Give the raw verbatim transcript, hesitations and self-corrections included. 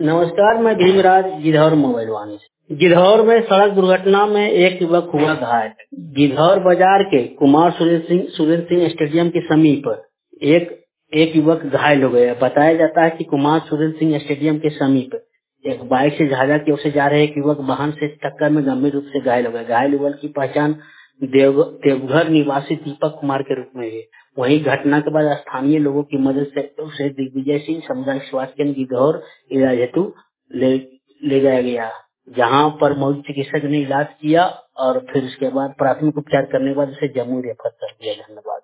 नमस्कार, मैं भीमराज गिद्धौर मोबाइल वाणी से। गिद्धौर में सड़क दुर्घटना में एक युवक हुआ घायल। गिद्धौर बाजार के कुमार सुरेंद्र सिंह सुरेंद्र सिंह स्टेडियम के समीप एक एक युवक घायल हो गया। बताया जाता है कि कुमार सुरेंद्र सिंह स्टेडियम के समीप एक बाइक से झाझा की ओर से जा रहे एक युवक वाहन से टक्कर में गंभीर रूप से घायल हो गए। घायल युवक की पहचान देव देवघर निवासी दीपक कुमार के रूप में हुई। वहीं घटना के बाद स्थानीय लोगों की मदद से उसे दिग्विजय सिंह सामुदायिक स्वास्थ्य केंद्र गिद्धौर इलाज हेतु ले ले जाया गया, जहां पर मौजूद चिकित्सक ने इलाज किया और फिर उसके बाद प्राथमिक उपचार करने के बाद उसे जम्मू रेफर कर दिया। धन्यवाद।